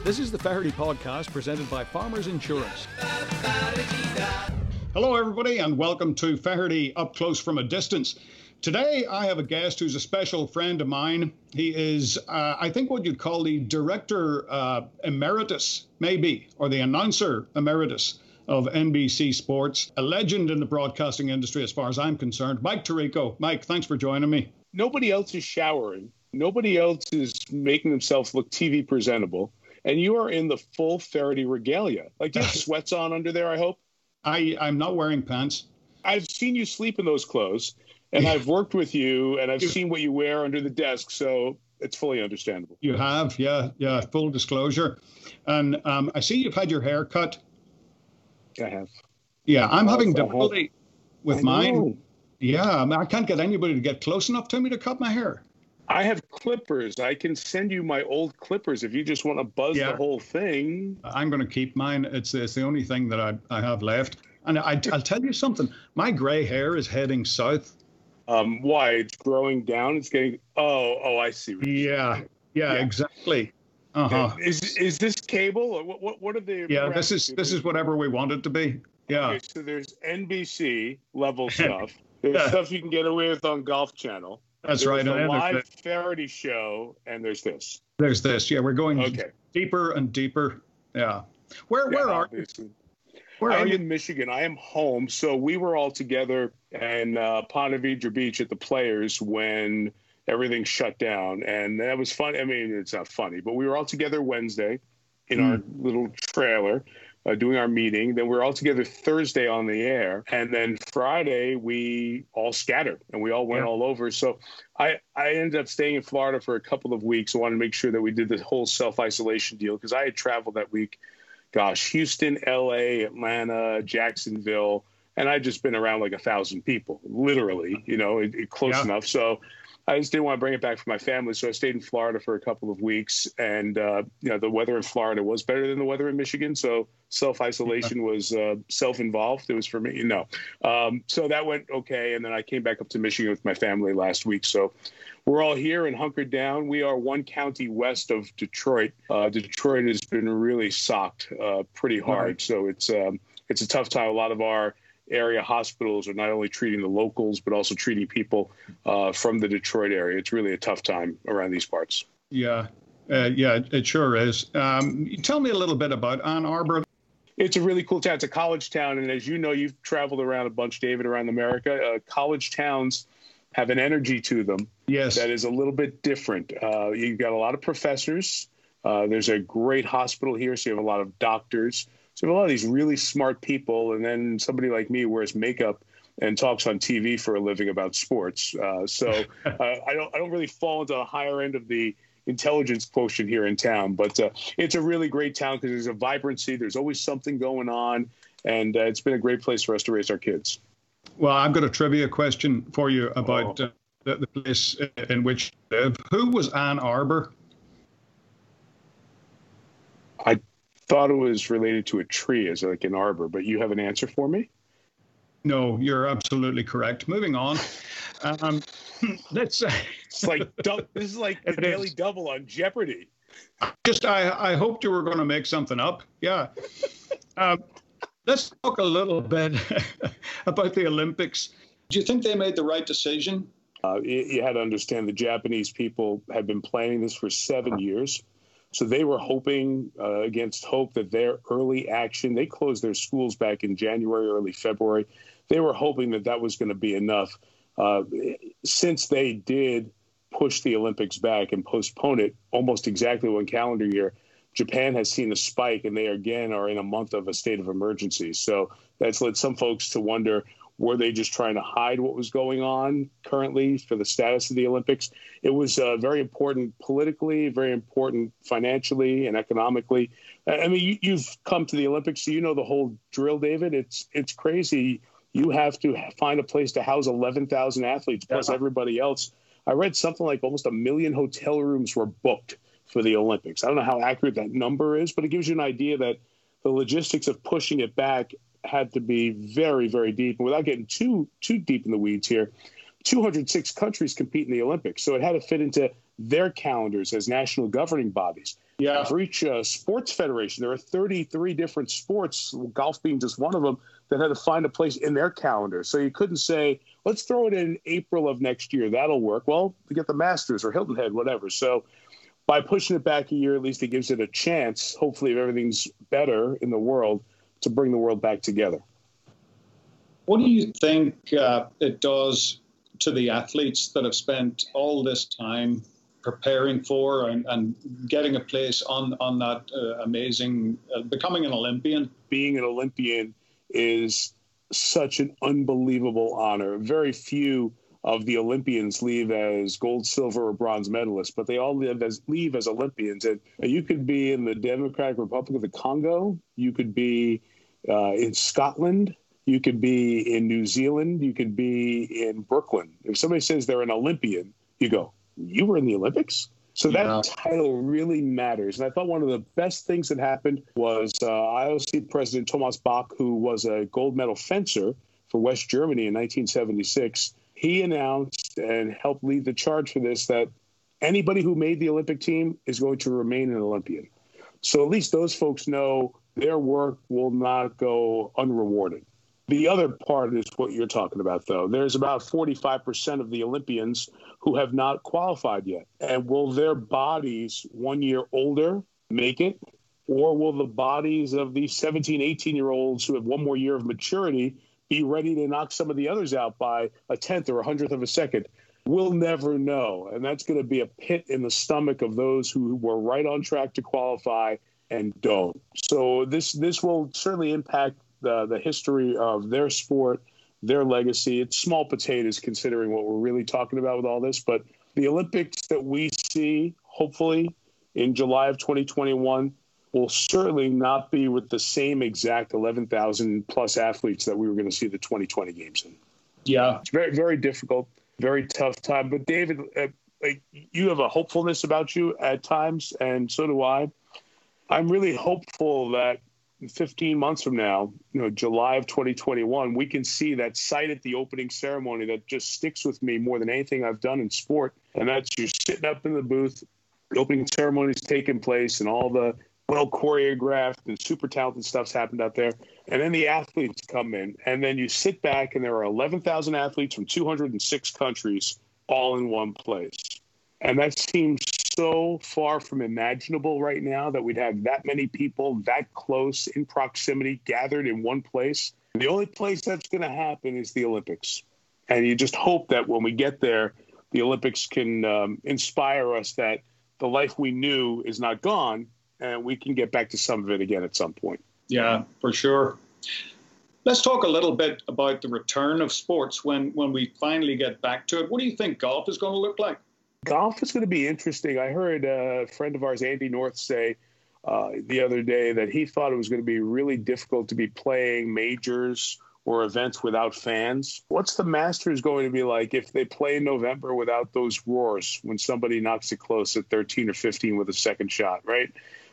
This is the Faraday Podcast presented by Farmers Insurance. Hello, everybody, and welcome to Faraday Up Close from a Distance. Today, I have a guest who's a special friend of mine. He is, I think, what you'd call the director emeritus, maybe, or the announcer emeritus of NBC Sports, a legend in the broadcasting industry as far as I'm concerned, Mike Tirico. Mike, thanks for joining me. Nobody else is showering. Nobody else is making themselves look TV presentable. And you are in the full Faraday regalia. Like, do you have sweats on under there, I hope? I'm not wearing pants. I've seen you sleep in those clothes, and I've worked with you, and I've seen what you wear under the desk, so it's fully understandable. You have, yeah, full disclosure. And I see you've had your hair cut. I have. Yeah, I'm having difficulty with mine. Yeah, I can't get anybody to get close enough to me to cut my hair. I have clippers. I can send you my old clippers if you just want to buzz the whole thing. I'm going to keep mine. It's the only thing that I have left. And I'll tell you something. My gray hair is heading south. Why? It's growing down? It's getting... Oh, I see. Yeah, exactly. Uh-huh. Is this cable? Or what are the... Yeah, this is whatever we want it to be. Yeah. Okay, so there's NBC level stuff. There's stuff you can get away with on Golf Channel. That's right. There's a live Faraday show, and there's this. There's this. Yeah, we're going deeper and deeper. Yeah. Where are you? I'm in Michigan. I am home. So we were all together in Ponte Vedra Beach at the Players when everything shut down. And that was fun. I mean, it's not funny, but we were all together Wednesday in our little trailer. Doing our meeting. Then we're all together Thursday on the air. And then Friday, we all scattered and we all went all over. So I ended up staying in Florida for a couple of weeks. I wanted to make sure that we did the whole self-isolation deal because I had traveled that week. Houston, LA, Atlanta, Jacksonville. And I'd just been around like 1,000 people, literally, close enough. So I just didn't want to bring it back for my family. So I stayed in Florida for a couple of weeks. And, the weather in Florida was better than the weather in Michigan. So self-isolation was self-involved. It was for me, So that went okay. And then I came back up to Michigan with my family last week. So we're all here and hunkered down. We are one county west of Detroit. Detroit has been really socked pretty hard. Right. So it's a tough time. A lot of our area hospitals are not only treating the locals, but also treating people from the Detroit area. It's really a tough time around these parts. Yeah, it sure is. Tell me a little bit about Ann Arbor. It's a really cool town. It's a college town. And as you know, you've traveled around a bunch, David, around America. College towns have an energy to them that is a little bit different. You've got a lot of professors. There's a great hospital here, so you have a lot of doctors. So a lot of these really smart people, and then somebody like me wears makeup and talks on TV for a living about sports. So I don't really fall into the higher end of the intelligence quotient here in town, but it's a really great town because there's a vibrancy. There's always something going on, and it's been a great place for us to raise our kids. Well, I've got a trivia question for you about the place in which you live. Who was Ann Arbor? I thought it was related to a tree as like an arbor, but you have an answer for me? No, you're absolutely correct. Moving on. It's like this is like the Daily Double on Jeopardy. I hoped you were going to make something up. Yeah. Let's talk a little bit about the Olympics. Do you think they made the right decision? You had to understand the Japanese people had been planning this for 7 years. So they were hoping against hope that their early action, they closed their schools back in January, early February. They were hoping that was going to be enough. Since they did push the Olympics back and postpone it almost exactly one calendar year, Japan has seen a spike, and they again are in a month of a state of emergency. So that's led some folks to wonder, were they just trying to hide what was going on currently for the status of the Olympics? It was very important politically, very important financially and economically. I mean, you've come to the Olympics, so you know the whole drill, David. It's crazy. You have to find a place to house 11,000 athletes plus everybody else. I read something like almost 1 million hotel rooms were booked for the Olympics. I don't know how accurate that number is, but it gives you an idea that the logistics of pushing it back had to be very, very deep. And without getting too deep in the weeds here, 206 countries compete in the Olympics. So it had to fit into their calendars as national governing bodies. Yeah. For each sports federation, there are 33 different sports, golf being just one of them, that had to find a place in their calendar. So you couldn't say, let's throw it in April of next year. That'll work. Well, we get the Masters or Hilton Head, whatever. So by pushing it back a year, at least it gives it a chance, hopefully if everything's better in the world, to bring the world back together. What do you think it does to the athletes that have spent all this time preparing for and getting a place on that amazing, becoming an Olympian? Being an Olympian is such an unbelievable honor. Very few of the Olympians leave as gold, silver, or bronze medalists, but they all leave as Olympians. And you could be in the Democratic Republic of the Congo. You could be in Scotland. You could be in New Zealand. You could be in Brooklyn. If somebody says they're an Olympian, you go, you were in the Olympics? So that title really matters. And I thought one of the best things that happened was IOC President Thomas Bach, who was a gold medal fencer for West Germany in 1976. He announced and helped lead the charge for this, that anybody who made the Olympic team is going to remain an Olympian. So at least those folks know their work will not go unrewarded. The other part is what you're talking about, though. There's about 45% of the Olympians who have not qualified yet. And will their bodies 1 year older make it? Or will the bodies of these 17, 18-year-olds who have one more year of maturity be ready to knock some of the others out by a tenth or a hundredth of a second? We'll never know. And that's going to be a pit in the stomach of those who were right on track to qualify and don't. So this will certainly impact the history of their sport, their legacy. It's small potatoes considering what we're really talking about with all this. But the Olympics that we see, hopefully, in July of 2021 will certainly not be with the same exact 11,000 plus athletes that we were going to see the 2020 games in. Yeah. It's very, very difficult, very tough time. But David, you have a hopefulness about you at times, and so do I. I'm really hopeful that 15 months from now, July of 2021, we can see that sight at the opening ceremony that just sticks with me more than anything I've done in sport. And that's you're sitting up in the booth, the opening ceremony is taking place, and all the well choreographed and super talented stuff's happened out there. And then the athletes come in, and then you sit back, and there are 11,000 athletes from 206 countries all in one place. And that seems so far from imaginable right now that we'd have that many people that close in proximity gathered in one place. The only place that's going to happen is the Olympics. And you just hope that when we get there, the Olympics can inspire us that the life we knew is not gone, and we can get back to some of it again at some point. Yeah, for sure. Let's talk a little bit about the return of sports when we finally get back to it. What do you think golf is going to look like? Golf is going to be interesting. I heard a friend of ours, Andy North, say the other day that he thought it was going to be really difficult to be playing majors or events without fans. What's the Masters going to be like if they play in November without those roars when somebody knocks it close at 13 or 15 with a second shot, right?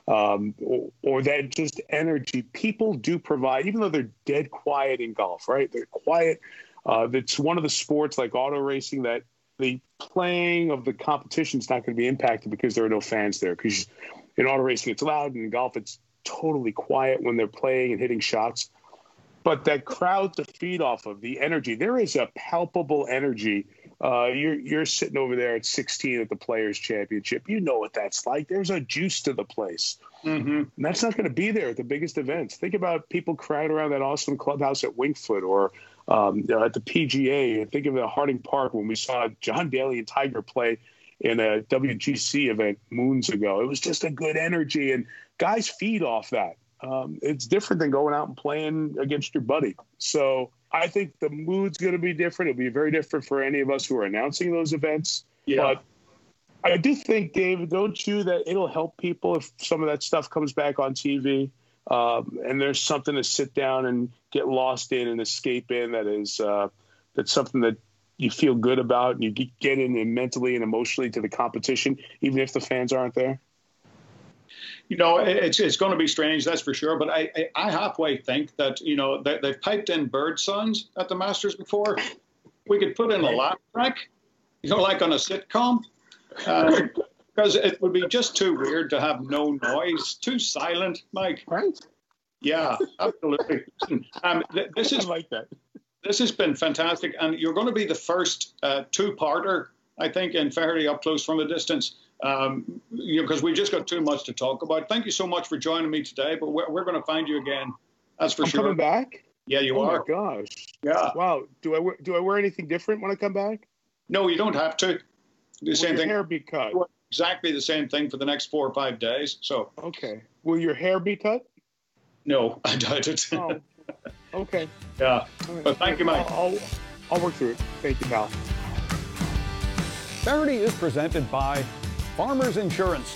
Or that just energy. People do provide, even though they're dead quiet in golf, right? They're quiet. It's one of the sports like auto racing that the playing of the competition is not going to be impacted because there are no fans there. Because in auto racing, it's loud, and in golf, it's totally quiet when they're playing and hitting shots. But that crowd to feed off of, the energy, there is a palpable energy. You're sitting over there at 16 at the Players' Championship. You know what that's like. There's a juice to the place. Mm-hmm. And that's not going to be there at the biggest events. Think about people crowding around that awesome clubhouse at Winged Foot or at the PGA. Think of the Harding Park when we saw John Daly and Tiger play in a WGC event moons ago. It was just a good energy, and guys feed off that. It's different than going out and playing against your buddy. So I think the mood's going to be different. It'll be very different for any of us who are announcing those events. Yeah. But I do think, David, don't you, that it'll help people if some of that stuff comes back on TV and there's something to sit down and get lost in and escape in that's something that you feel good about and you get in mentally and emotionally to the competition, even if the fans aren't there? It's going to be strange, that's for sure. But I halfway think that, they've piped in bird sounds at the Masters before. We could put in a laugh track, like on a sitcom. Because it would be just too weird to have no noise, too silent, Mike. Right? Yeah, absolutely. This is I like that. This has been fantastic, and you're going to be the first two-parter, I think, in Faherty Up Close from a Distance. Because we just got too much to talk about. Thank you so much for joining me today, but we're going to find you again. That's for sure. Coming back? Yeah, you are. Oh my gosh. Yeah. Wow. Do I wear anything different when I come back? No, you don't have to. The same Will your thing. hair be cut? Exactly the same thing for the next 4 or 5 days. So. Okay. Will your hair be cut? No, I doubt it. Oh. Okay. Yeah. But thank you, Mike. I'll work through it. Thank you, pal. Faherty is presented by Farmers Insurance.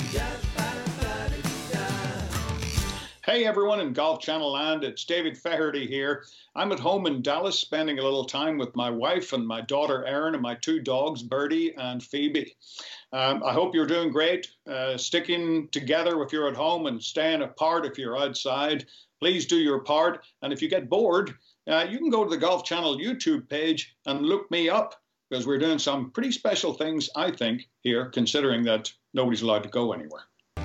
Hey everyone in Golf Channel land, it's David Faherty here. I'm at home in Dallas spending a little time with my wife and my daughter Erin and my 2 dogs, Birdie and Phoebe. I hope you're doing great, sticking together if you're at home and staying apart if you're outside. Please do your part. And if you get bored, you can go to the Golf Channel YouTube page and look me up, because we're doing some pretty special things, I think, here, considering that nobody's allowed to go anywhere.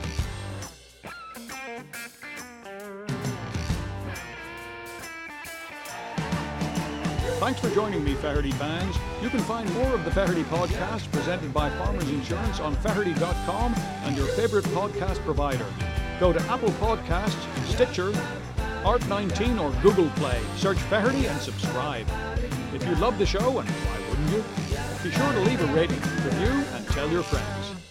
Thanks for joining me, Faherty fans. You can find more of the Faherty podcast presented by Farmers Insurance on Faherty.com and your favorite podcast provider. Go to Apple Podcasts, Stitcher, Art19 or Google Play. Search Faherty and subscribe. If you love the show, and why wouldn't you? Be sure to leave a rating, review, and tell your friends.